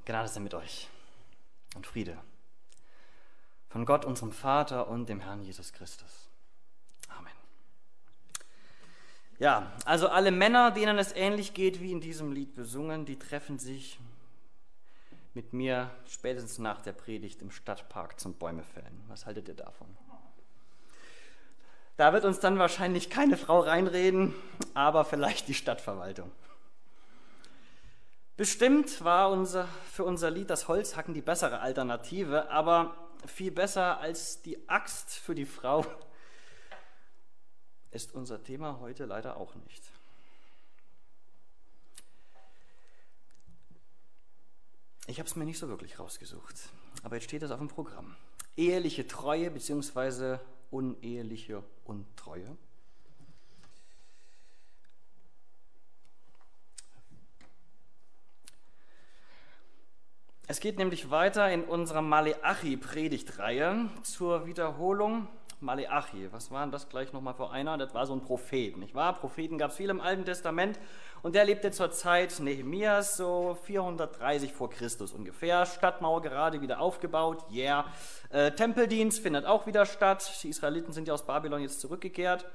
Gnade sei mit euch und Friede von Gott, unserem Vater und dem Herrn Jesus Christus. Amen. Ja, also alle Männer, denen es ähnlich geht wie in diesem Lied besungen, die treffen sich mit mir spätestens nach der Predigt im Stadtpark zum Bäumefällen. Was haltet ihr davon? Da wird uns dann wahrscheinlich keine Frau reinreden, aber vielleicht die Stadtverwaltung. Bestimmt war für unser Lied das Holzhacken die bessere Alternative, aber viel besser als die Axt für die Frau ist unser Thema heute leider auch nicht. Ich habe es mir nicht so wirklich rausgesucht, aber jetzt steht es auf dem Programm. Eheliche Treue bzw. uneheliche Untreue. Es geht nämlich weiter in unserer Maleachi-Predigtreihe zur Wiederholung. Maleachi, was war denn das gleich nochmal für einer? Das war so ein Prophet, nicht wahr? Propheten gab es viel im Alten Testament und der lebte zur Zeit Nehemias, so 430 vor Christus ungefähr. Stadtmauer gerade wieder aufgebaut, Tempeldienst findet auch wieder statt. Die Israeliten sind ja aus Babylon jetzt zurückgekehrt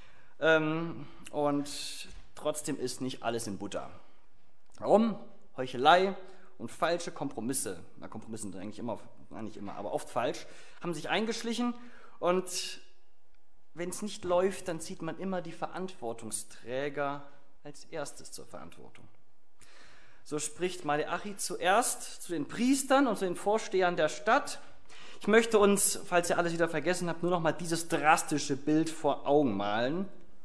und trotzdem ist nicht alles in Butter. Warum? Heuchelei und falsche Kompromisse, Kompromisse sind eigentlich nicht immer, aber oft falsch, haben sich eingeschlichen und wenn es nicht läuft, dann zieht man immer die Verantwortungsträger als erstes zur Verantwortung. So spricht Maleachi zuerst zu den Priestern und zu den Vorstehern der Stadt. Ich möchte uns, falls ihr alles wieder vergessen habt, nur noch mal dieses drastische Bild vor Augen malen.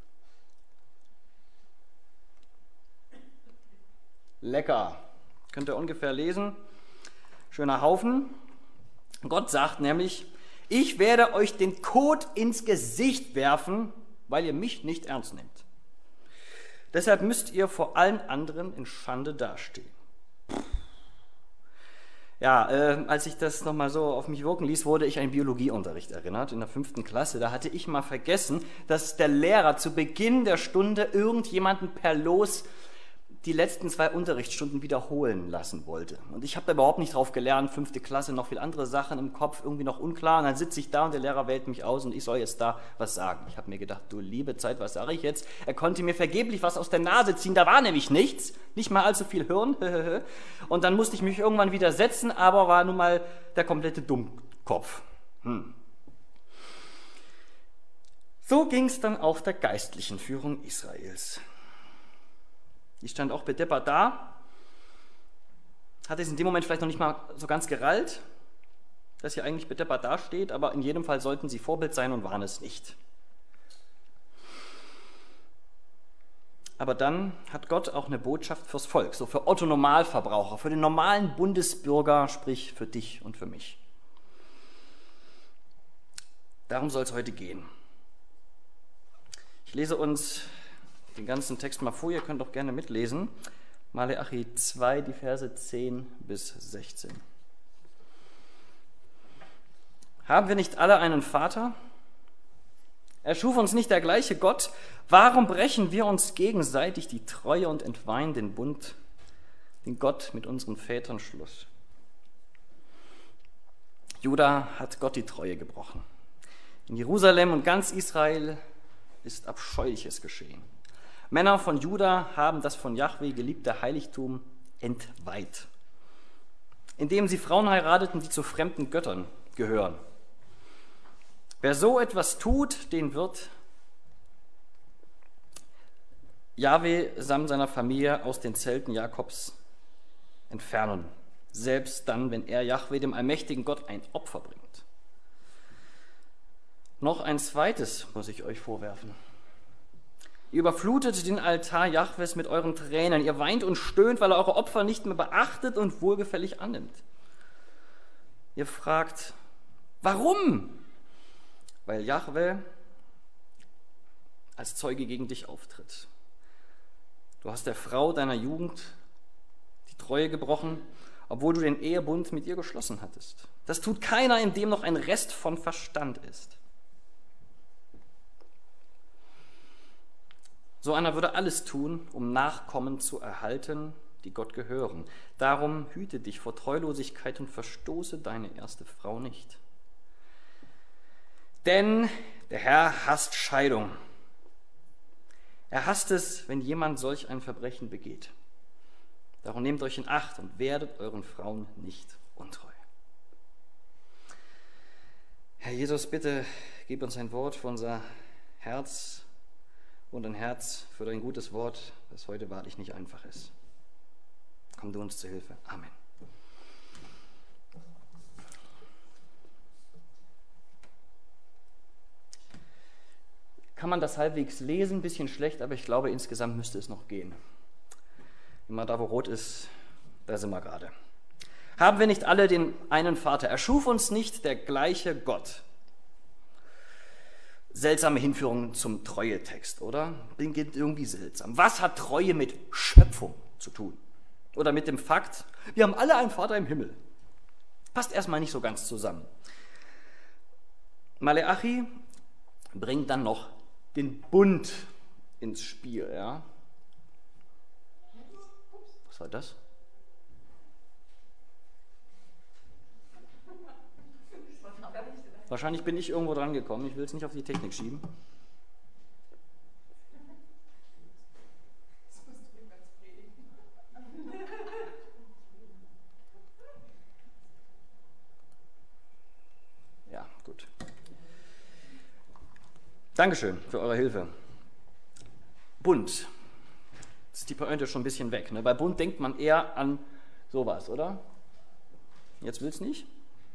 Lecker. Könnt ihr ungefähr lesen. Schöner Haufen. Gott sagt nämlich, ich werde euch den Kot ins Gesicht werfen, weil ihr mich nicht ernst nehmt. Deshalb müsst ihr vor allen anderen in Schande dastehen. Ja, als ich das nochmal so auf mich wirken ließ, wurde ich an den Biologieunterricht erinnert, in der 5. Klasse. Da hatte ich mal vergessen, dass der Lehrer zu Beginn der Stunde irgendjemanden per Los die letzten 2 Unterrichtsstunden wiederholen lassen wollte. Und ich habe da überhaupt nicht drauf gelernt, 5. Klasse, noch viel andere Sachen im Kopf, irgendwie noch unklar. Und dann sitze ich da und der Lehrer wählt mich aus und ich soll jetzt da was sagen. Ich habe mir gedacht, du liebe Zeit, was sage ich jetzt? Er konnte mir vergeblich was aus der Nase ziehen, da war nämlich nichts, nicht mal allzu viel Hirn. Und dann musste ich mich irgendwann wieder setzen, aber war nun mal der komplette Dummkopf. So ging es dann auch der geistlichen Führung Israels. Die stand auch bedeppert da, hatte es in dem Moment vielleicht noch nicht mal so ganz gerallt, dass sie eigentlich bedeppert dasteht, aber in jedem Fall sollten sie Vorbild sein und waren es nicht. Aber dann hat Gott auch eine Botschaft fürs Volk, so für Otto Normalverbraucher, für den normalen Bundesbürger, sprich für dich und für mich. Darum soll es heute gehen. Ich lese uns den ganzen Text mal vor, ihr könnt auch gerne mitlesen. Maleachi 2, die Verse 10 bis 16. Haben wir nicht alle einen Vater? Erschuf uns nicht der gleiche Gott? Warum brechen wir uns gegenseitig die Treue und entweihen den Bund, den Gott mit unseren Vätern schloss? Juda hat Gott die Treue gebrochen. In Jerusalem und ganz Israel ist Abscheuliches geschehen. Männer von Juda haben das von Jahwe geliebte Heiligtum entweiht, indem sie Frauen heirateten, die zu fremden Göttern gehören. Wer so etwas tut, den wird Jahwe samt seiner Familie aus den Zelten Jakobs entfernen, selbst dann, wenn er Jahwe, dem allmächtigen Gott, ein Opfer bringt. Noch ein zweites muss ich euch vorwerfen. Ihr überflutet den Altar Jahwes mit euren Tränen. Ihr weint und stöhnt, weil er eure Opfer nicht mehr beachtet und wohlgefällig annimmt. Ihr fragt, warum? Weil Jahwe als Zeuge gegen dich auftritt. Du hast der Frau deiner Jugend die Treue gebrochen, obwohl du den Ehebund mit ihr geschlossen hattest. Das tut keiner, in dem noch ein Rest von Verstand ist. So einer würde alles tun, um Nachkommen zu erhalten, die Gott gehören. Darum hüte dich vor Treulosigkeit und verstoße deine erste Frau nicht. Denn der Herr hasst Scheidung. Er hasst es, wenn jemand solch ein Verbrechen begeht. Darum nehmt euch in Acht und werdet euren Frauen nicht untreu. Herr Jesus, bitte gib uns ein Wort für unser Herz und ein Herz für dein gutes Wort, das heute wahrlich nicht einfach ist. Komm du uns zu Hilfe. Amen. Kann man das halbwegs lesen? Ein bisschen schlecht, aber ich glaube, insgesamt müsste es noch gehen. Immer da, wo rot ist, da sind wir gerade. Haben wir nicht alle den einen Vater? Erschuf uns nicht der gleiche Gott? Seltsame Hinführung zum Treue-Text, oder? Klingt irgendwie seltsam. Was hat Treue mit Schöpfung zu tun? Oder mit dem Fakt, wir haben alle einen Vater im Himmel? Passt erstmal nicht so ganz zusammen. Maleachi bringt dann noch den Bund ins Spiel. Ja? Was war das? Wahrscheinlich bin ich irgendwo dran gekommen. Ich will es nicht auf die Technik schieben. Ja, gut. Dankeschön für eure Hilfe. Bund. Jetzt ist die Pointe schon ein bisschen weg. Ne? Bei Bund denkt man eher an sowas, oder? Jetzt will es nicht?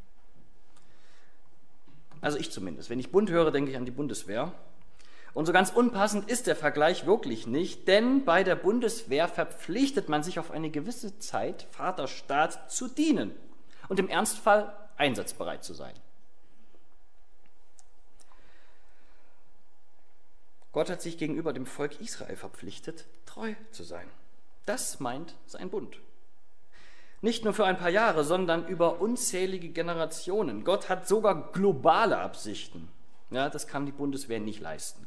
Also ich zumindest. Wenn ich Bund höre, denke ich an die Bundeswehr. Und so ganz unpassend ist der Vergleich wirklich nicht, denn bei der Bundeswehr verpflichtet man sich auf eine gewisse Zeit, Vaterstaat, zu dienen und im Ernstfall einsatzbereit zu sein. Gott hat sich gegenüber dem Volk Israel verpflichtet, treu zu sein. Das meint sein Bund. Nicht nur für ein paar Jahre, sondern über unzählige Generationen. Gott hat sogar globale Absichten. Ja, das kann die Bundeswehr nicht leisten.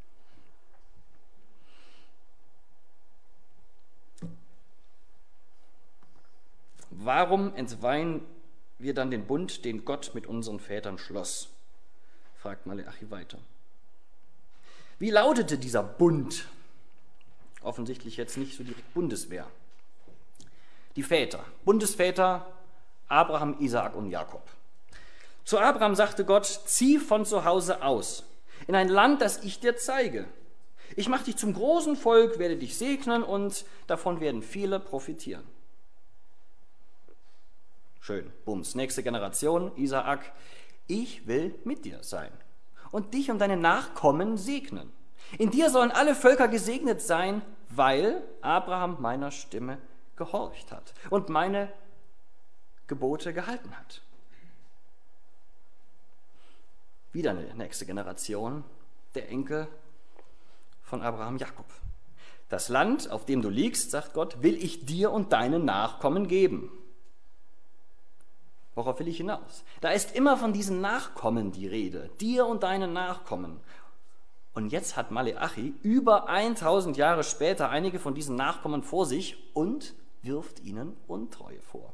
Warum entweihen wir dann den Bund, den Gott mit unseren Vätern schloss? Fragt Maleachi weiter. Wie lautete dieser Bund? Offensichtlich jetzt nicht so direkt Bundeswehr. Die Väter, Bundesväter Abraham, Isaak und Jakob. Zu Abraham sagte Gott, zieh von zu Hause aus, in ein Land, das ich dir zeige. Ich mache dich zum großen Volk, werde dich segnen und davon werden viele profitieren. Schön, bums, nächste Generation, Isaak, ich will mit dir sein und dich und deine Nachkommen segnen. In dir sollen alle Völker gesegnet sein, weil Abraham meiner Stimme gehorcht hat und meine Gebote gehalten hat. Wieder eine nächste Generation, der Enkel von Abraham, Jakob. Das Land, auf dem du liegst, sagt Gott, will ich dir und deinen Nachkommen geben. Worauf will ich hinaus? Da ist immer von diesen Nachkommen die Rede, dir und deinen Nachkommen. Und jetzt hat Maleachi über 1000 Jahre später einige von diesen Nachkommen vor sich und wirft ihnen Untreue vor.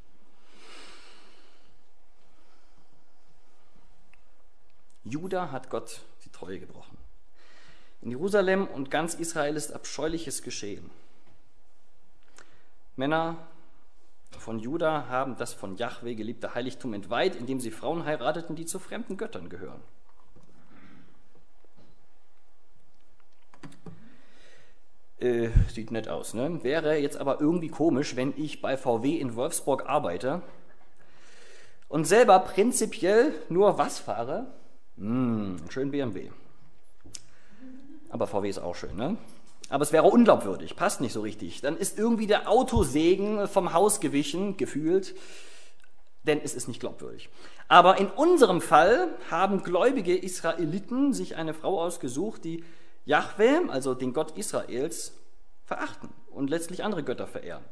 Juda hat Gott die Treue gebrochen. In Jerusalem und ganz Israel ist Abscheuliches geschehen. Männer von Juda haben das von Jahwe geliebte Heiligtum entweiht, indem sie Frauen heirateten, die zu fremden Göttern gehören. Sieht nett aus, ne? Wäre jetzt aber irgendwie komisch, wenn ich bei VW in Wolfsburg arbeite und selber prinzipiell nur was fahre? Schön BMW. Aber VW ist auch schön, ne? Aber es wäre unglaubwürdig, passt nicht so richtig. Dann ist irgendwie der Autosegen vom Haus gewichen, gefühlt, denn es ist nicht glaubwürdig. Aber in unserem Fall haben gläubige Israeliten sich eine Frau ausgesucht, die Jahwe, also den Gott Israels, verachten und letztlich andere Götter verehren.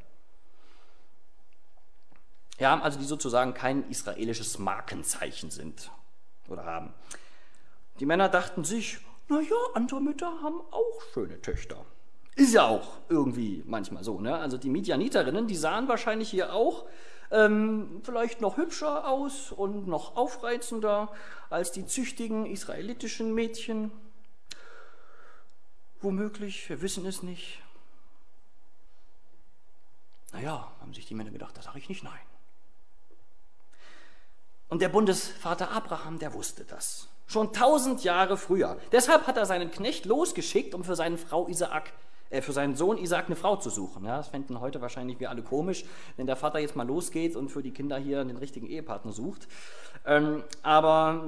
Ja, also die sozusagen kein israelisches Markenzeichen sind oder haben. Die Männer dachten sich, naja, andere Mütter haben auch schöne Töchter. Ist ja auch irgendwie manchmal so, ne? Also die Midianiterinnen, die sahen wahrscheinlich hier auch vielleicht noch hübscher aus und noch aufreizender als die züchtigen israelitischen Mädchen. Womöglich, wir wissen es nicht. Naja, haben sich die Männer gedacht, da sage ich nicht nein. Und der Bundesvater Abraham, der wusste das. Schon 1000 Jahre früher. Deshalb hat er seinen Knecht losgeschickt, um für seinen Sohn Isaak eine Frau zu suchen. Ja, das fänden heute wahrscheinlich wir alle komisch, wenn der Vater jetzt mal losgeht und für die Kinder hier den richtigen Ehepartner sucht. Aber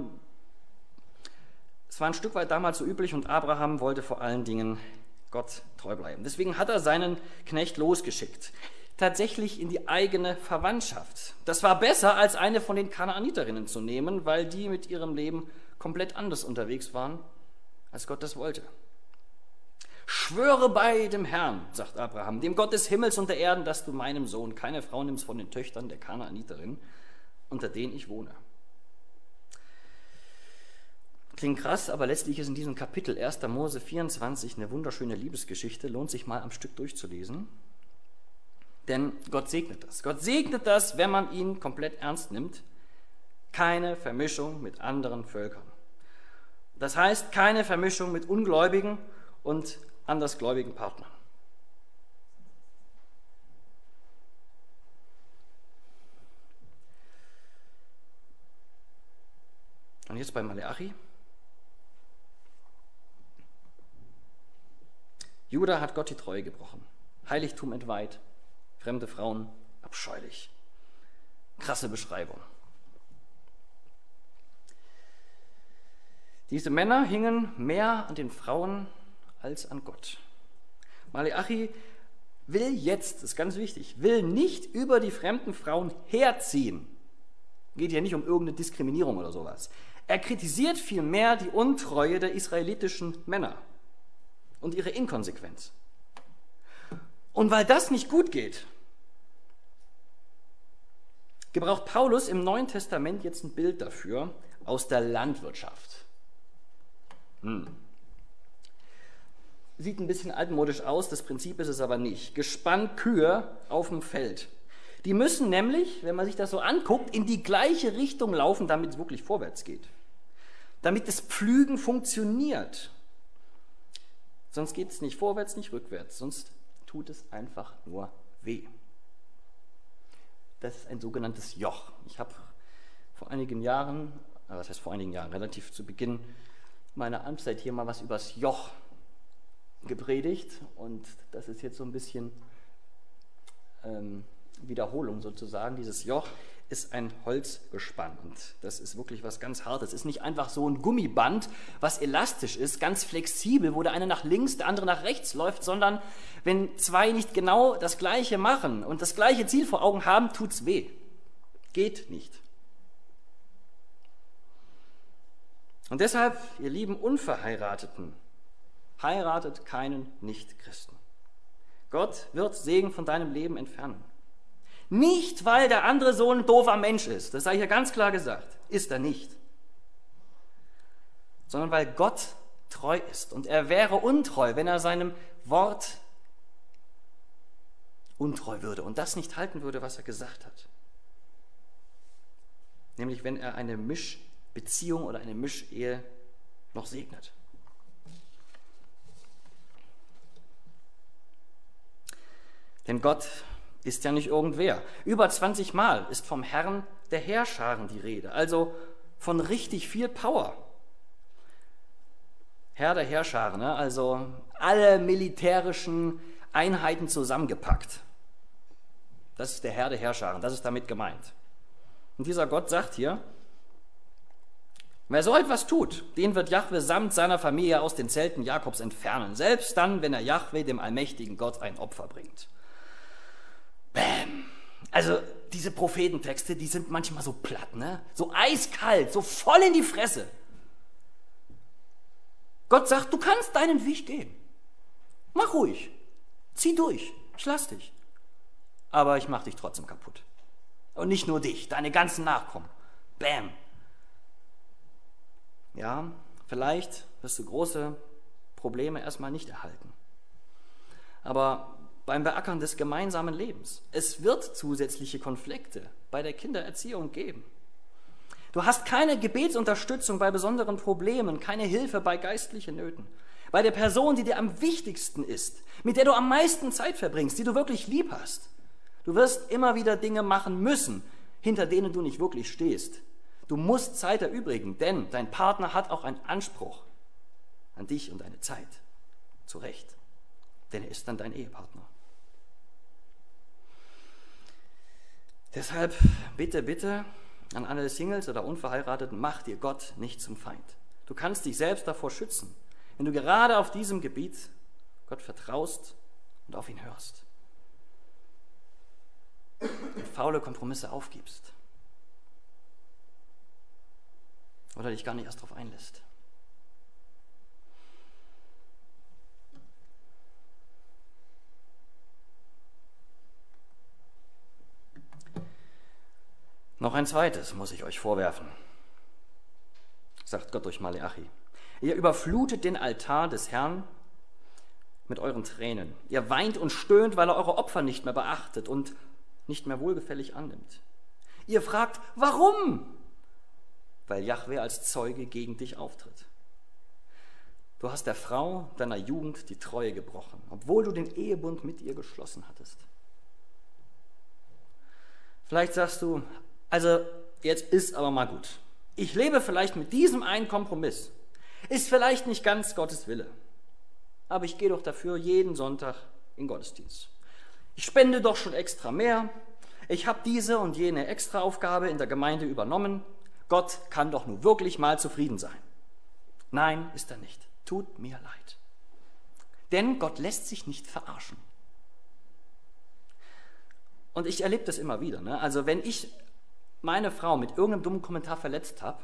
es war ein Stück weit damals so üblich und Abraham wollte vor allen Dingen Gott treu bleiben. Deswegen hat er seinen Knecht losgeschickt. Tatsächlich in die eigene Verwandtschaft. Das war besser, als eine von den Kanaaniterinnen zu nehmen, weil die mit ihrem Leben komplett anders unterwegs waren, als Gott das wollte. Schwöre bei dem Herrn, sagt Abraham, dem Gott des Himmels und der Erden, dass du meinem Sohn keine Frau nimmst von den Töchtern der Kanaaniterin, unter denen ich wohne. Klingt krass, aber letztlich ist in diesem Kapitel 1. Mose 24 eine wunderschöne Liebesgeschichte, lohnt sich mal am Stück durchzulesen. Denn Gott segnet das. Gott segnet das, wenn man ihn komplett ernst nimmt. Keine Vermischung mit anderen Völkern. Das heißt, keine Vermischung mit ungläubigen und andersgläubigen Partnern. Und jetzt bei Maleachi. Juda hat Gott die Treue gebrochen, Heiligtum entweiht, fremde Frauen abscheulich. Krasse Beschreibung. Diese Männer hingen mehr an den Frauen als an Gott. Maleachi will jetzt, das ist ganz wichtig, will nicht über die fremden Frauen herziehen. Geht hier nicht um irgendeine Diskriminierung oder sowas. Er kritisiert vielmehr die Untreue der israelitischen Männer und ihre Inkonsequenz. Und weil das nicht gut geht, gebraucht Paulus im Neuen Testament jetzt ein Bild dafür aus der Landwirtschaft. Sieht ein bisschen altmodisch aus, das Prinzip ist es aber nicht. Gespannt Kühe auf dem Feld. Die müssen nämlich, wenn man sich das so anguckt, in die gleiche Richtung laufen, damit es wirklich vorwärts geht. Damit das Pflügen funktioniert. Sonst geht es nicht vorwärts, nicht rückwärts. Sonst tut es einfach nur weh. Das ist ein sogenanntes Joch. Ich habe vor einigen Jahren, relativ zu Beginn meiner Amtszeit hier mal was übers Joch gepredigt und das ist jetzt so ein bisschen Wiederholung sozusagen. Dieses Joch ist ein Holzgespann und das ist wirklich was ganz Hartes. Es ist nicht einfach so ein Gummiband, was elastisch ist, ganz flexibel, wo der eine nach links, der andere nach rechts läuft, sondern wenn zwei nicht genau das Gleiche machen und das gleiche Ziel vor Augen haben, tut's weh. Geht nicht. Und deshalb, ihr lieben Unverheirateten, heiratet keinen Nichtchristen. Gott wird Segen von deinem Leben entfernen. Nicht, weil der andere so ein doofer Mensch ist, das sei hier ganz klar gesagt, ist er nicht. Sondern weil Gott treu ist und er wäre untreu, wenn er seinem Wort untreu würde und das nicht halten würde, was er gesagt hat. Nämlich wenn er eine Mischbeziehung oder eine Mischehe noch segnet. Denn Gott ist ja nicht irgendwer. Über 20 Mal ist vom Herrn der Heerscharen die Rede, also von richtig viel Power. Herr der Heerscharen, ne? Also alle militärischen Einheiten zusammengepackt. Das ist der Herr der Heerscharen, das ist damit gemeint. Und dieser Gott sagt hier, wer so etwas tut, den wird Jahwe samt seiner Familie aus den Zelten Jakobs entfernen, selbst dann, wenn er Jahwe, dem allmächtigen Gott, ein Opfer bringt. Bäm. Also diese Prophetentexte, die sind manchmal so platt, ne? So eiskalt, so voll in die Fresse. Gott sagt, du kannst deinen Weg gehen. Mach ruhig, zieh durch, ich lass dich. Aber ich mach dich trotzdem kaputt. Und nicht nur dich, deine ganzen Nachkommen. Bäm. Ja, vielleicht wirst du große Probleme erstmal nicht erhalten. Aber beim Beackern des gemeinsamen Lebens, es wird zusätzliche Konflikte bei der Kindererziehung geben. Du hast keine Gebetsunterstützung bei besonderen Problemen, keine Hilfe bei geistlichen Nöten. Bei der Person, die dir am wichtigsten ist, mit der du am meisten Zeit verbringst, die du wirklich lieb hast. Du wirst immer wieder Dinge machen müssen, hinter denen du nicht wirklich stehst. Du musst Zeit erübrigen, denn dein Partner hat auch einen Anspruch an dich und deine Zeit. Zu Recht, denn er ist dann dein Ehepartner. Deshalb bitte, bitte an alle Singles oder Unverheirateten, mach dir Gott nicht zum Feind. Du kannst dich selbst davor schützen, wenn du gerade auf diesem Gebiet Gott vertraust und auf ihn hörst. Und faule Kompromisse aufgibst. Oder dich gar nicht erst darauf einlässt. Noch ein zweites muss ich euch vorwerfen, sagt Gott durch Maleachi. Ihr überflutet den Altar des Herrn mit euren Tränen. Ihr weint und stöhnt, weil er eure Opfer nicht mehr beachtet und nicht mehr wohlgefällig annimmt. Ihr fragt, warum? Weil Jahwe als Zeuge gegen dich auftritt. Du hast der Frau deiner Jugend die Treue gebrochen, obwohl du den Ehebund mit ihr geschlossen hattest. Vielleicht sagst du, also jetzt ist aber mal gut. Ich lebe vielleicht mit diesem einen Kompromiss. Ist vielleicht nicht ganz Gottes Wille. Aber ich gehe doch dafür jeden Sonntag in Gottesdienst. Ich spende doch schon extra mehr. Ich habe diese und jene Extraaufgabe in der Gemeinde übernommen. Gott kann doch nun wirklich mal zufrieden sein. Nein, ist er nicht. Tut mir leid. Denn Gott lässt sich nicht verarschen. Und ich erlebe das immer wieder. Ne? Also wenn ich meine Frau mit irgendeinem dummen Kommentar verletzt habe,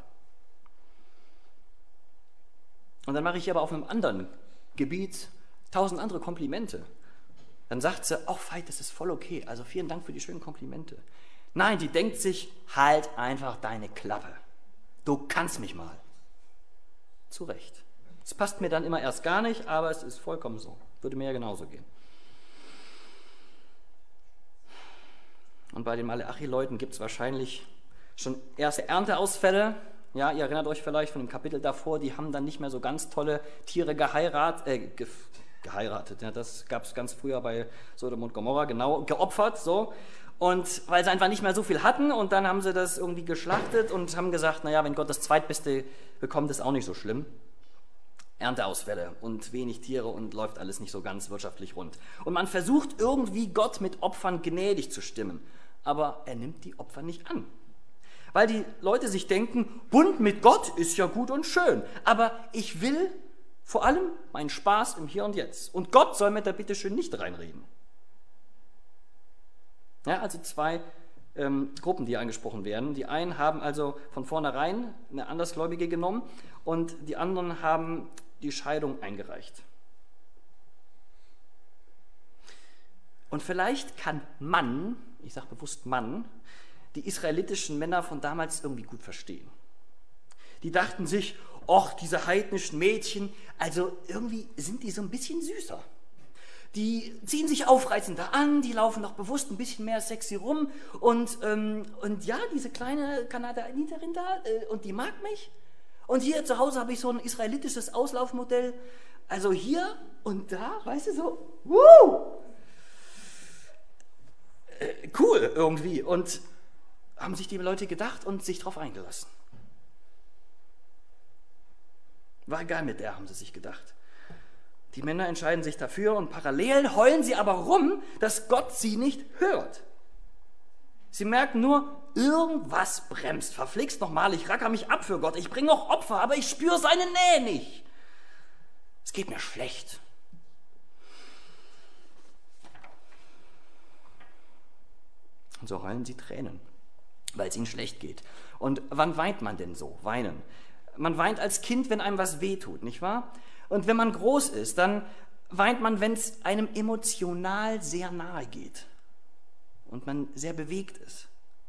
und dann mache ich aber auf einem anderen Gebiet 1000 andere Komplimente, dann sagt sie, oh Veit, das ist voll okay, also vielen Dank für die schönen Komplimente. Nein, die denkt sich, halt einfach deine Klappe. Du kannst mich mal. Zu Recht. Es passt mir dann immer erst gar nicht, aber es ist vollkommen so. Würde mir ja genauso gehen. Und bei den Maleachi-Leuten gibt es wahrscheinlich schon erste Ernteausfälle. Ja, ihr erinnert euch vielleicht von dem Kapitel davor, die haben dann nicht mehr so ganz tolle Tiere geheiratet. Ja, das gab es ganz früher bei Sodom und Gomorra, genau, geopfert, so. Und weil sie einfach nicht mehr so viel hatten und dann haben sie das irgendwie geschlachtet und haben gesagt, naja, wenn Gott das Zweitbeste bekommt, ist auch nicht so schlimm. Ernteausfälle und wenig Tiere und läuft alles nicht so ganz wirtschaftlich rund. Und man versucht irgendwie Gott mit Opfern gnädig zu stimmen, aber er nimmt die Opfer nicht an. Weil die Leute sich denken, Bund mit Gott ist ja gut und schön, aber ich will vor allem meinen Spaß im Hier und Jetzt. Und Gott soll mir da bitte schön nicht reinreden. Ja, also zwei Gruppen, die angesprochen werden. Die einen haben also von vornherein eine Andersgläubige genommen und die anderen haben die Scheidung eingereicht. Und vielleicht kann Mann, ich sage bewusst Mann, die israelitischen Männer von damals irgendwie gut verstehen. Die dachten sich, och, diese heidnischen Mädchen, also irgendwie sind die so ein bisschen süßer. Die ziehen sich aufreizender an, die laufen doch bewusst ein bisschen mehr sexy rum und ja, diese kleine Kanadianerin da, und die mag mich. Und hier zu Hause habe ich so ein israelitisches Auslaufmodell, also hier und da, weißt du, so, cool irgendwie. Und haben sich die Leute gedacht und sich darauf eingelassen. War geil mit der, haben sie sich gedacht. Die Männer entscheiden sich dafür und parallel heulen sie aber rum, dass Gott sie nicht hört. Sie merken nur, irgendwas bremst. Verflixt nochmal, ich racker mich ab für Gott. Ich bringe auch Opfer, aber ich spüre seine Nähe nicht. Es geht mir schlecht. Und so heulen sie Tränen, weil es ihnen schlecht geht. Und wann weint man denn so? Weinen. Man weint als Kind, wenn einem was wehtut, nicht wahr? Und wenn man groß ist, dann weint man, wenn es einem emotional sehr nahe geht und man sehr bewegt ist.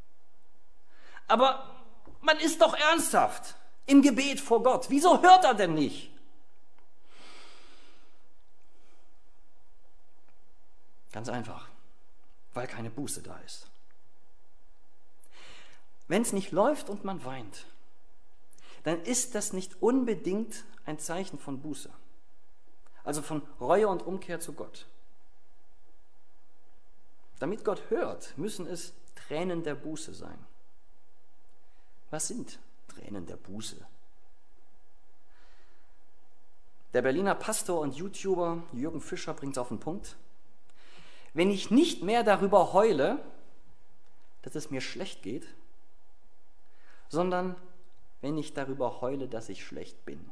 Aber man ist doch ernsthaft im Gebet vor Gott. Wieso hört er denn nicht? Ganz einfach, weil keine Buße da ist. Wenn es nicht läuft und man weint, dann ist das nicht unbedingt ein Zeichen von Buße, also von Reue und Umkehr zu Gott. Damit Gott hört, müssen es Tränen der Buße sein. Was sind Tränen der Buße? Der Berliner Pastor und YouTuber Jürgen Fischer bringt es auf den Punkt. Wenn ich nicht mehr darüber heule, dass es mir schlecht geht, sondern wenn ich darüber heule, dass ich schlecht bin.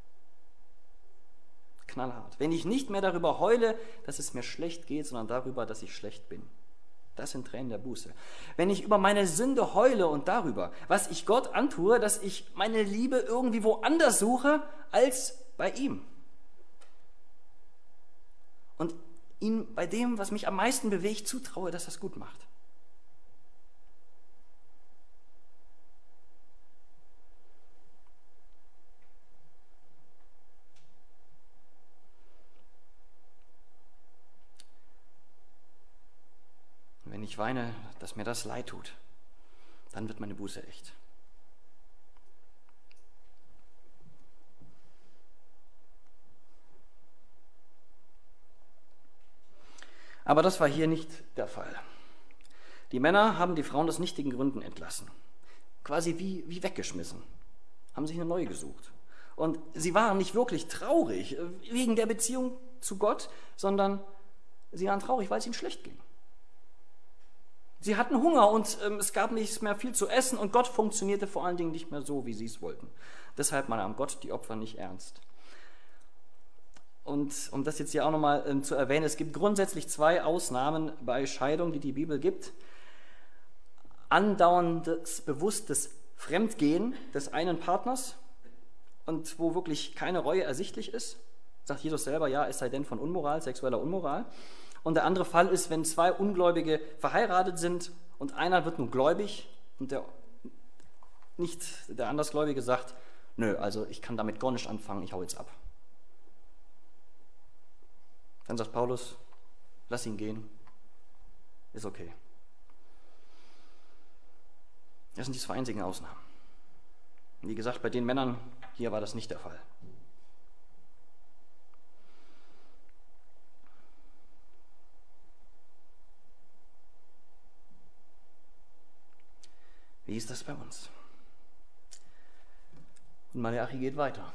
Knallhart. Wenn ich nicht mehr darüber heule, dass es mir schlecht geht, sondern darüber, dass ich schlecht bin. Das sind Tränen der Buße. Wenn ich über meine Sünde heule und darüber, was ich Gott antue, dass ich meine Liebe irgendwie woanders suche als bei ihm. Und ihm bei dem, was mich am meisten bewegt, zutraue, dass er es gut macht. Wenn ich weine, dass mir das leid tut, dann wird meine Buße echt. Aber das war hier nicht der Fall. Die Männer haben die Frauen aus nichtigen Gründen entlassen. Quasi wie weggeschmissen. Haben sich eine neue gesucht. Und sie waren nicht wirklich traurig wegen der Beziehung zu Gott, sondern sie waren traurig, weil es ihnen schlecht ging. Sie hatten Hunger und es gab nicht mehr viel zu essen und Gott funktionierte vor allen Dingen nicht mehr so, wie sie es wollten. Deshalb nahm Gott die Opfer nicht ernst. Und um das jetzt hier auch nochmal zu erwähnen, es gibt grundsätzlich 2 Ausnahmen bei Scheidung, die die Bibel gibt. Andauerndes, bewusstes Fremdgehen des einen Partners und wo wirklich keine Reue ersichtlich ist, sagt Jesus selber, ja, es sei denn von Unmoral, sexueller Unmoral. Und der andere Fall ist, wenn 2 Ungläubige verheiratet sind und einer wird nun gläubig und der Andersgläubige sagt, nö, also ich kann damit gar nicht anfangen, ich hau jetzt ab. Dann sagt Paulus, lass ihn gehen, ist okay. Das sind die 2 einzigen Ausnahmen. Wie gesagt, bei den Männern hier war das nicht der Fall. Wie ist das bei uns? Und Malachi geht weiter.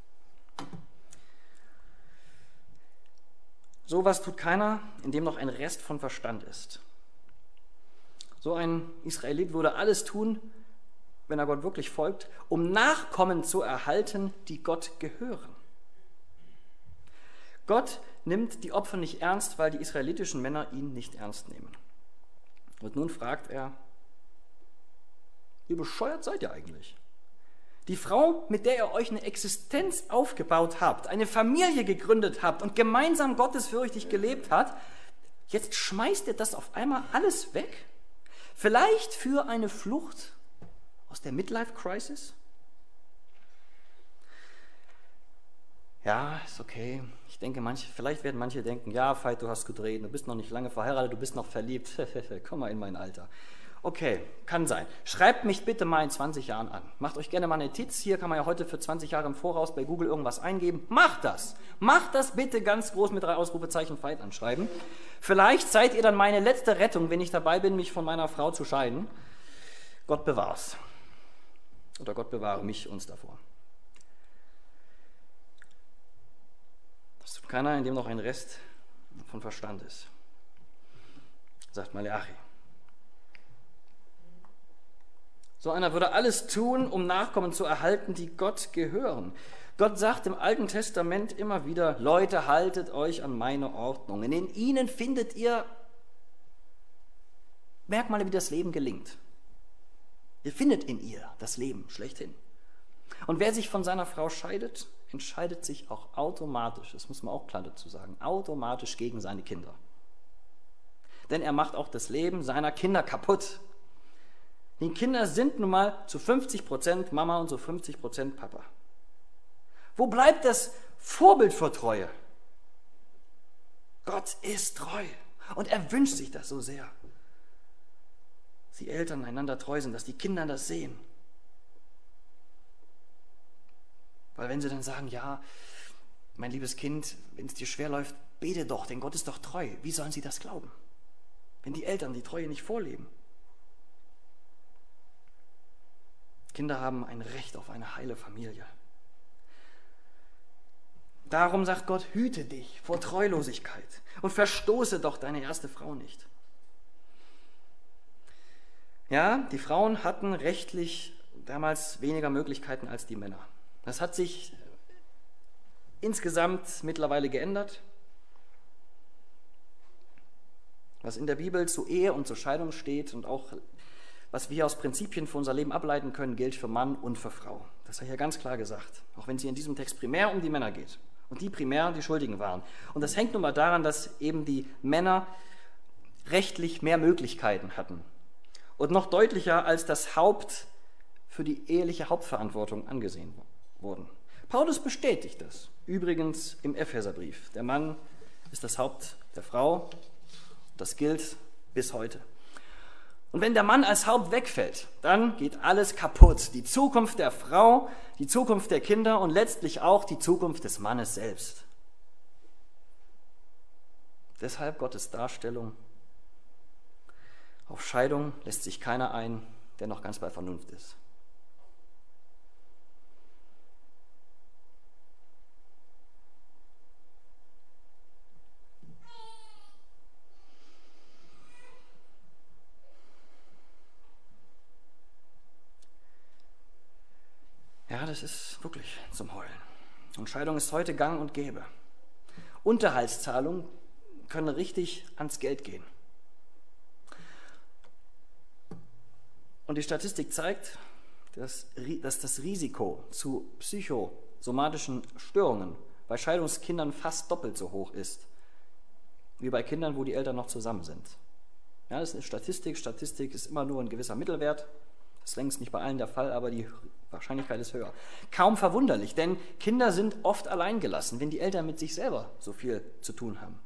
Sowas tut keiner, in dem noch ein Rest von Verstand ist. So ein Israelit würde alles tun, wenn er Gott wirklich folgt, um Nachkommen zu erhalten, die Gott gehören. Gott nimmt die Opfer nicht ernst, weil die israelitischen Männer ihn nicht ernst nehmen. Und nun fragt er, wie bescheuert seid ihr eigentlich? Die Frau, mit der ihr euch eine Existenz aufgebaut habt, eine Familie gegründet habt und gemeinsam gottesfürchtig gelebt habt, jetzt schmeißt ihr das auf einmal alles weg? Vielleicht für eine Flucht aus der Midlife-Crisis? Ja, ist okay. Ich denke, vielleicht werden manche denken, ja, Veit, du hast gedreht, du bist noch nicht lange verheiratet, du bist noch verliebt. Komm mal in mein Alter. Okay, kann sein. Schreibt mich bitte mal in 20 Jahren an. Macht euch gerne mal eine Notiz. Hier kann man ja heute für 20 Jahre im Voraus bei Google irgendwas eingeben. Macht das. Macht das bitte ganz groß mit 3 Ausrufezeichen Veit anschreiben. Vielleicht seid ihr dann meine letzte Rettung, wenn ich dabei bin, mich von meiner Frau zu scheiden. Gott bewahr's. Oder Gott bewahre mich, uns davor. Das tut keiner, in dem noch ein Rest von Verstand ist. Sagt Malachi. So einer würde alles tun, um Nachkommen zu erhalten, die Gott gehören. Gott sagt im Alten Testament immer wieder, Leute, haltet euch an meine Ordnungen. In ihnen findet ihr Merkmale, wie das Leben gelingt. Ihr findet in ihr das Leben schlechthin. Und wer sich von seiner Frau scheidet, entscheidet sich auch automatisch, das muss man auch klar dazu sagen, automatisch gegen seine Kinder. Denn er macht auch das Leben seiner Kinder kaputt. Die Kinder sind nun mal zu 50% Mama und zu 50% Papa. Wo bleibt das Vorbild für Treue? Gott ist treu. Und er wünscht sich das so sehr. Dass die Eltern einander treu sind, dass die Kinder das sehen. Weil wenn sie dann sagen, ja, mein liebes Kind, wenn es dir schwer läuft, bete doch, denn Gott ist doch treu. Wie sollen sie das glauben, wenn die Eltern die Treue nicht vorleben? Kinder haben ein Recht auf eine heile Familie. Darum sagt Gott, hüte dich vor Treulosigkeit und verstoße doch deine erste Frau nicht. Ja, die Frauen hatten rechtlich damals weniger Möglichkeiten als die Männer. Das hat sich insgesamt mittlerweile geändert. Was in der Bibel zu Ehe und zur Scheidung steht und auch was wir aus Prinzipien für unser Leben ableiten können, gilt für Mann und für Frau. Das ist ja ganz klar gesagt, auch wenn es hier in diesem Text primär um die Männer geht und die primär die Schuldigen waren. Und das hängt nun mal daran, dass eben die Männer rechtlich mehr Möglichkeiten hatten und noch deutlicher als das Haupt für die eheliche Hauptverantwortung angesehen wurden. Paulus bestätigt das, übrigens im Epheserbrief. Der Mann ist das Haupt der Frau, das gilt bis heute. Und wenn der Mann als Haupt wegfällt, dann geht alles kaputt. Die Zukunft der Frau, die Zukunft der Kinder und letztlich auch die Zukunft des Mannes selbst. Deshalb Gottes Darstellung. Auf Scheidung lässt sich keiner ein, der noch ganz bei Vernunft ist. Ja, das ist wirklich zum Heulen. Und Scheidung ist heute gang und gäbe. Unterhaltszahlungen können richtig ans Geld gehen. Und die Statistik zeigt, dass das Risiko zu psychosomatischen Störungen bei Scheidungskindern fast doppelt so hoch ist, wie bei Kindern, wo die Eltern noch zusammen sind. Ja, das ist eine Statistik. Statistik ist immer nur ein gewisser Mittelwert. Das ist längst nicht bei allen der Fall, aber die Wahrscheinlichkeit ist höher. Kaum verwunderlich, denn Kinder sind oft alleingelassen, wenn die Eltern mit sich selber so viel zu tun haben.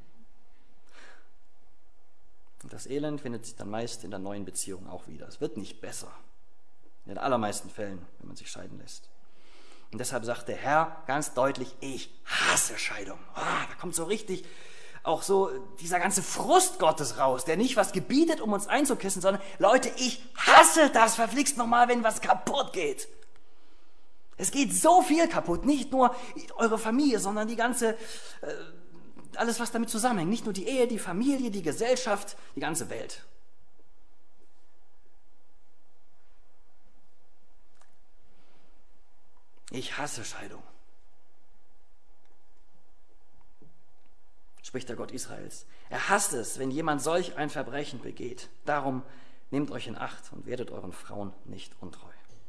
Und das Elend findet sich dann meist in der neuen Beziehung auch wieder. Es wird nicht besser. In den allermeisten Fällen, wenn man sich scheiden lässt. Und deshalb sagt der Herr ganz deutlich, ich hasse Scheidung. Da kommt so richtig auch so dieser ganze Frust Gottes raus, der nicht was gebietet, um uns einzukissen, sondern Leute, ich hasse das, verflixt nochmal, wenn was kaputt geht. Es geht so viel kaputt, nicht nur eure Familie, sondern die ganze, alles was damit zusammenhängt, nicht nur die Ehe, die Familie, die Gesellschaft, die ganze Welt. Ich hasse Scheidung, spricht der Gott Israels. Er hasst es, wenn jemand solch ein Verbrechen begeht. Darum nehmt euch in Acht und werdet euren Frauen nicht untreu.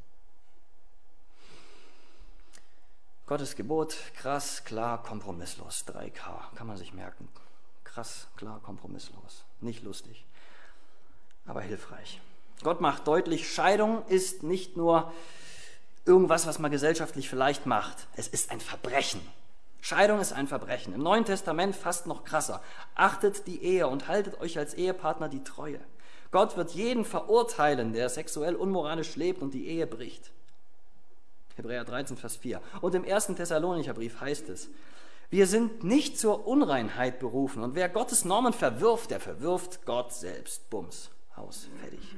Gottes Gebot, krass, klar, kompromisslos. 3K, kann man sich merken. Krass, klar, kompromisslos. Nicht lustig, aber hilfreich. Gott macht deutlich, Scheidung ist nicht nur irgendwas, was man gesellschaftlich vielleicht macht. Es ist ein Verbrechen. Scheidung ist ein Verbrechen. Im Neuen Testament fast noch krasser. Achtet die Ehe und haltet euch als Ehepartner die Treue. Gott wird jeden verurteilen, der sexuell unmoralisch lebt und die Ehe bricht. Hebräer 13, Vers 4. Und im 1. Thessalonicher Brief heißt es, wir sind nicht zur Unreinheit berufen und wer Gottes Normen verwirft, der verwirft Gott selbst. Bums, aus, fertig.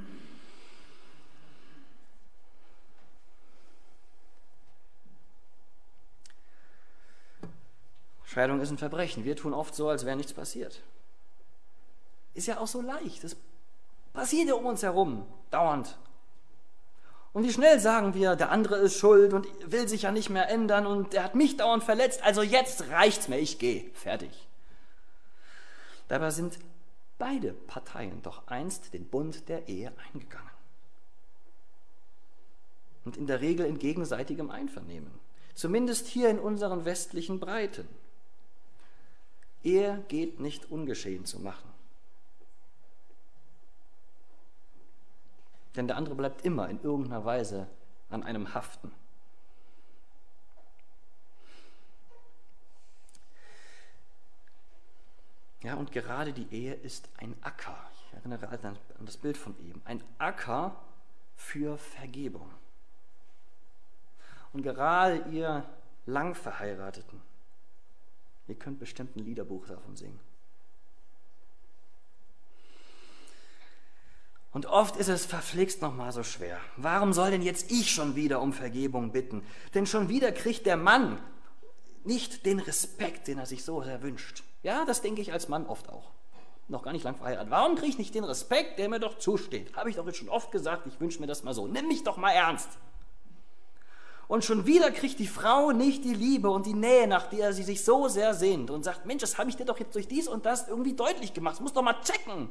Scheidung ist ein Verbrechen. Wir tun oft so, als wäre nichts passiert. Ist ja auch so leicht. Das passiert ja um uns herum, dauernd. Und wie schnell sagen wir, der andere ist schuld und will sich ja nicht mehr ändern und der hat mich dauernd verletzt, also jetzt reicht's mir, ich gehe, fertig. Dabei sind beide Parteien doch einst den Bund der Ehe eingegangen. Und in der Regel in gegenseitigem Einvernehmen. Zumindest hier in unseren westlichen Breiten. Ehe geht nicht ungeschehen zu machen. Denn der andere bleibt immer in irgendeiner Weise an einem haften. Ja, und gerade die Ehe ist ein Acker. Ich erinnere an das Bild von eben. Ein Acker für Vergebung. Und gerade ihr Langverheirateten, ihr könnt bestimmt ein Liederbuch davon singen. Und oft ist es verflixt nochmal so schwer. Warum soll denn jetzt ich schon wieder um Vergebung bitten? Denn schon wieder kriegt der Mann nicht den Respekt, den er sich so sehr wünscht. Ja, das denke ich als Mann oft auch. Noch gar nicht lang verheiratet. Warum kriege ich nicht den Respekt, der mir doch zusteht? Habe ich doch jetzt schon oft gesagt, ich wünsche mir das mal so. Nimm mich doch mal ernst. Und schon wieder kriegt die Frau nicht die Liebe und die Nähe, nach der sie sich so sehr sehnt und sagt, Mensch, das habe ich dir doch jetzt durch dies und das irgendwie deutlich gemacht. Das musst du doch mal checken.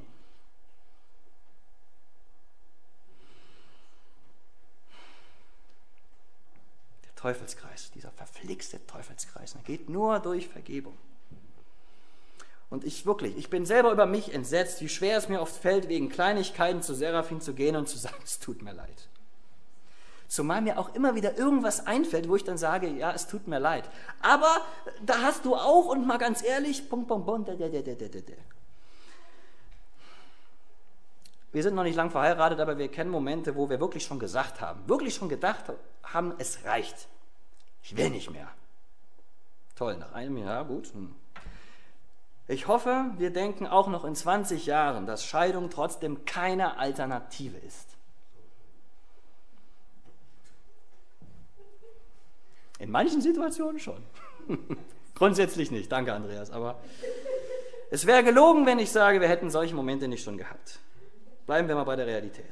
Der Teufelskreis, dieser verflixte Teufelskreis, der geht nur durch Vergebung. Und ich bin selber über mich entsetzt, wie schwer es mir oft fällt, wegen Kleinigkeiten zu Seraphin zu gehen und zu sagen, es tut mir leid. Zumal mir auch immer wieder irgendwas einfällt, wo ich dann sage, ja, es tut mir leid. Aber da hast du auch, und mal ganz ehrlich, Wir sind noch nicht lang verheiratet, aber wir kennen Momente, wo wir wirklich schon gesagt haben, wirklich schon gedacht haben, es reicht. Ich will nicht mehr. Toll, nach einem Jahr, gut. Ich hoffe, wir denken auch noch in 20 Jahren, dass Scheidung trotzdem keine Alternative ist. In manchen Situationen schon. Grundsätzlich nicht, danke Andreas, aber es wäre gelogen, wenn ich sage, wir hätten solche Momente nicht schon gehabt. Bleiben wir mal bei der Realität.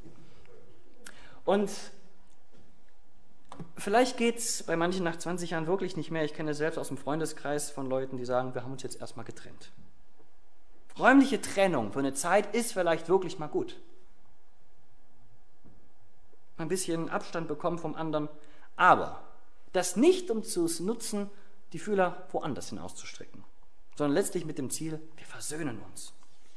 Und vielleicht geht es bei manchen nach 20 Jahren wirklich nicht mehr. Ich kenne es selbst aus dem Freundeskreis von Leuten, die sagen, wir haben uns jetzt erstmal getrennt. Räumliche Trennung für eine Zeit ist vielleicht wirklich mal gut. Ein bisschen Abstand bekommen vom anderen, aber das nicht, um zu nutzen, die Fühler woanders hin auszustrecken, sondern letztlich mit dem Ziel, wir versöhnen uns.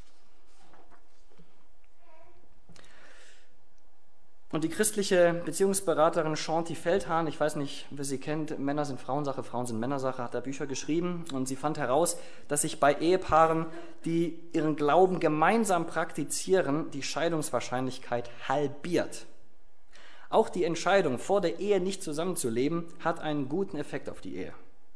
Und die christliche Beziehungsberaterin Chanty Feldhahn, ich weiß nicht, wer sie kennt, Männer sind Frauensache, Frauen sind Männersache, hat da Bücher geschrieben und sie fand heraus, dass sich bei Ehepaaren, die ihren Glauben gemeinsam praktizieren, die Scheidungswahrscheinlichkeit halbiert. Auch die Entscheidung, vor der Ehe nicht zusammenzuleben, hat einen guten Effekt auf die Ehe.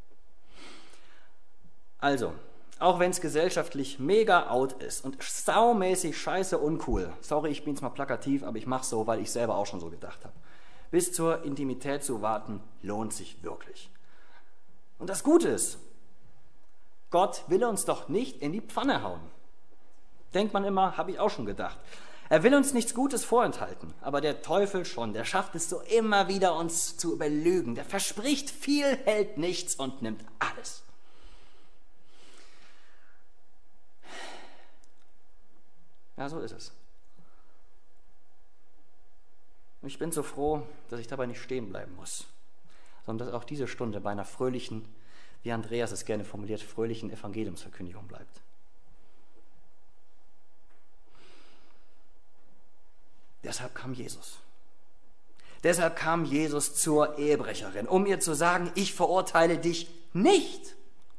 Also, auch wenn es gesellschaftlich mega out ist und saumäßig scheiße uncool, sorry, ich bin jetzt mal plakativ, aber ich mache so, weil ich selber auch schon so gedacht habe, bis zur Intimität zu warten, lohnt sich wirklich. Und das Gute ist, Gott will uns doch nicht in die Pfanne hauen. Denkt man immer, habe ich auch schon gedacht. Er will uns nichts Gutes vorenthalten, aber der Teufel schon, der schafft es so immer wieder, uns zu belügen. Der verspricht viel, hält nichts und nimmt alles. Ja, so ist es. Und ich bin so froh, dass ich dabei nicht stehen bleiben muss, sondern dass auch diese Stunde bei einer fröhlichen, wie Andreas es gerne formuliert, fröhlichen Evangeliumsverkündigung bleibt. Deshalb kam Jesus. Deshalb kam Jesus zur Ehebrecherin, um ihr zu sagen, ich verurteile dich nicht.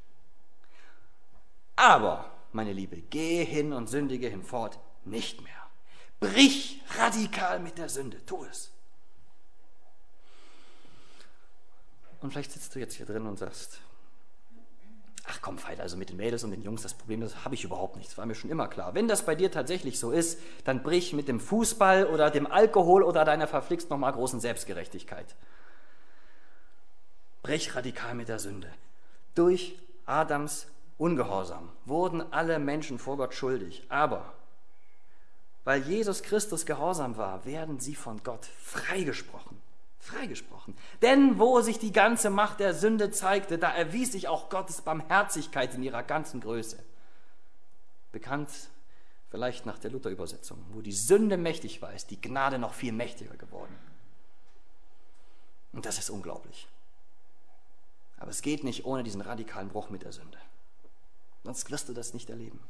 Aber, meine Liebe, gehe hin und sündige hinfort nicht mehr. Brich radikal mit der Sünde, tu es. Und vielleicht sitzt du jetzt hier drin und sagst, ach komm, Veit, also mit den Mädels und den Jungs, das Problem, das habe ich überhaupt nicht. Das war mir schon immer klar. Wenn das bei dir tatsächlich so ist, dann brich mit dem Fußball oder dem Alkohol oder deiner verflixt nochmal großen Selbstgerechtigkeit. Brich radikal mit der Sünde. Durch Adams Ungehorsam wurden alle Menschen vor Gott schuldig. Aber weil Jesus Christus gehorsam war, werden sie von Gott freigesprochen. Freigesprochen. Denn wo sich die ganze Macht der Sünde zeigte, da erwies sich auch Gottes Barmherzigkeit in ihrer ganzen Größe. Bekannt vielleicht nach der Luther-Übersetzung, wo die Sünde mächtig war, ist die Gnade noch viel mächtiger geworden. Und das ist unglaublich. Aber es geht nicht ohne diesen radikalen Bruch mit der Sünde. Sonst wirst du das nicht erleben.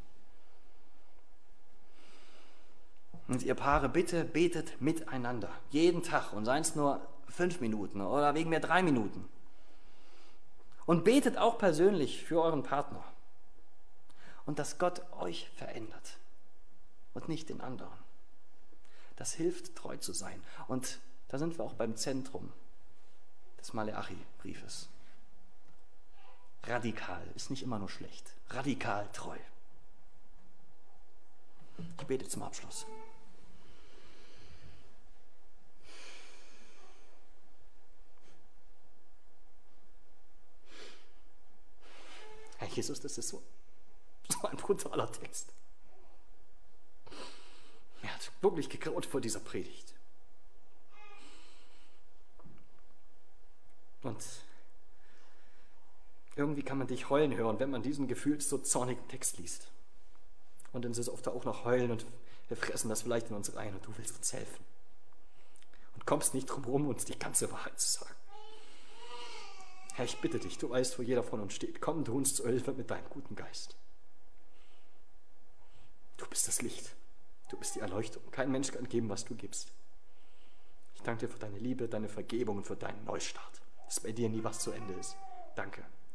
Und ihr Paare, bitte betet miteinander. Jeden Tag. Und seien es nur 5 Minuten oder wegen mir 3 Minuten. Und betet auch persönlich für euren Partner. und dass Gott euch verändert und nicht den anderen. Das hilft, treu zu sein. Und da sind wir auch beim Zentrum des Maleachi-Briefes. Radikal ist nicht immer nur schlecht. Radikal treu. Ich bete zum Abschluss. Herr Jesus, das ist so ein brutaler Text. Mir hat wirklich gegraut vor dieser Predigt. Und irgendwie kann man dich heulen hören, wenn man diesen gefühlt so zornigen Text liest. Und dann ist es oft auch noch heulen und wir fressen das vielleicht in uns rein und du willst uns helfen. Und kommst nicht drum herum, uns die ganze Wahrheit zu sagen. Herr, ich bitte dich, du weißt, wo jeder von uns steht. Komm du uns zur Hilfe mit deinem guten Geist. Du bist das Licht. Du bist die Erleuchtung. Kein Mensch kann geben, was du gibst. Ich danke dir für deine Liebe, deine Vergebung und für deinen Neustart. Dass bei dir nie was zu Ende ist. Danke.